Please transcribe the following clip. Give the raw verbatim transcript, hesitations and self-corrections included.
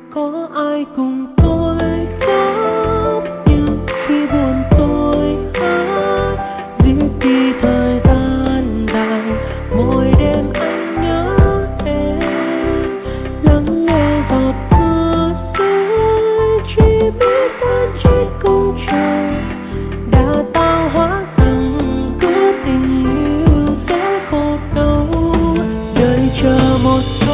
Có ai cùng tôi khóc như khi buồn tôi hát, riêng khi thời gian dài mỗi đêm anh nhớ em, lắng nghe giọt mưa rơi, chỉ biết tan chết cùng trời, đã tạo hóa rằng cứ tình yêu sẽ khô lâu, đợi chờ một